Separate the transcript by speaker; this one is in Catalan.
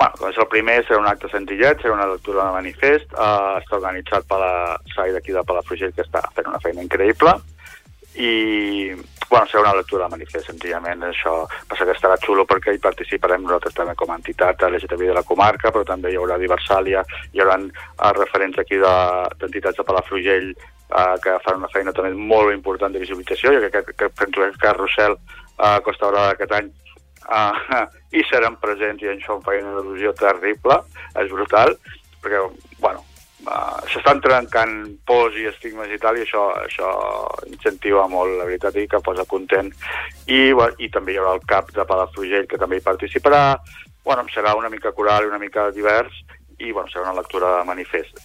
Speaker 1: Bueno, doncs el primer serà un acte senzillet, serà una lectura de manifest, està organitzat per la SAI d'aquí de Palafrugell, que està fent una feina increïble, i bueno, serà una lectura de manifest, senzillament. Això passa que estarà xulo perquè hi participarem nosaltres també com a entitat LGTBI de la comarca, però també hi haurà Diversàlia, hi haurà referents aquí d'entitats de Palafrugell que fan una feina també molt important de visibilització. Jo crec que penso que Carrusel Costa Daurada aquest any hi seran presents, i això em fa una il·lusió terrible, és brutal, perquè, bueno, s'estan trencant pors i estigmes i tal, i això incentiva molt, la veritat, i que posa content. I també hi haurà el CAP de Palafrugell, que també hi participarà. Bueno, serà una mica coral i una mica divers, i bueno, serà una lectura de manifest.